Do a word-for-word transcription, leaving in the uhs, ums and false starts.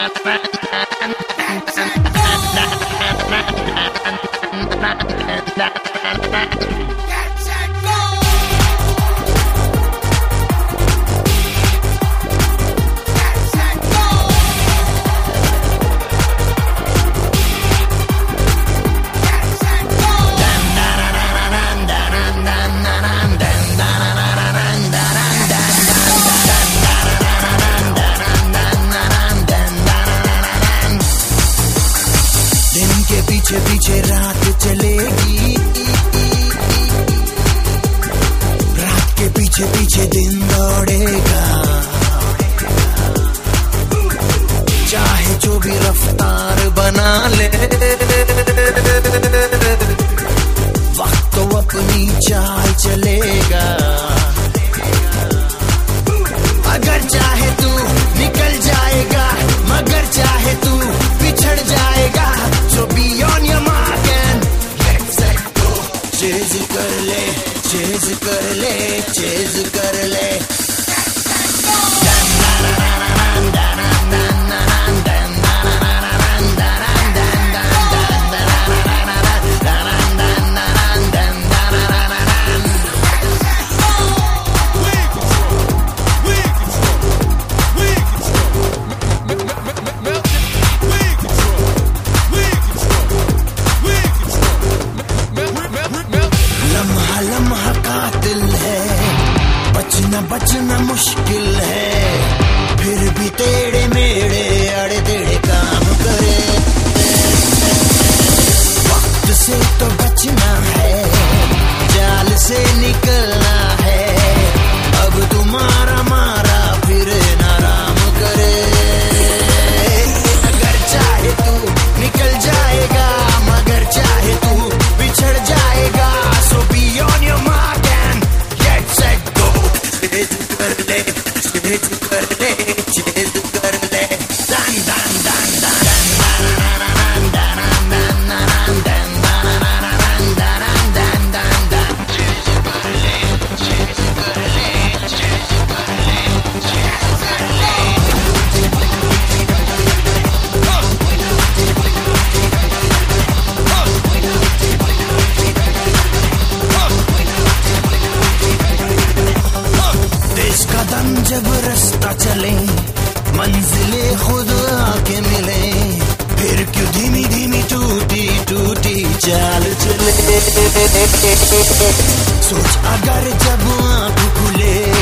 पीछे पीछे रात चलेगी, रात के पीछे पीछे दिन दौड़ेगा। चाहे जो भी रफ्तार बना ले, वक्त तो अपनी चाल चलेगा। अगर चाहे तू निकल जाएगा, मगर चाहे तू पिछड़ जाएगा। So be on your mark and get set go. Chase कर ले, चेज कर ले, चेज कर ले। लम्हा कातिल है, बचना बचना मुश्किल है, फिर भी तेरे मेरे अड़े तेरे काम करे। वक्त से तो बचना है, जाल से निकलना है। अब तुम्हारा मारा फिर नाराम करे। अगर चाहे तू निकल जाएगा, मगर चाहे तू पिछड़ जाएगा। So be on your mark and get set go. Chase कर ले, चेज कर ले, चेज कर ले। Dan dan dan dan dan dan dan dan dan dan dan dan dan। Chase कर ले, चेज कर ले, चेज कर ले, चेज कर ले। देश का दम जब रास्ता चले, मंजिले खुद आके मिले, फिर क्यों धीमी धीमी टूटी टूटी चाल चले। सोच अगर जब आँख खुले,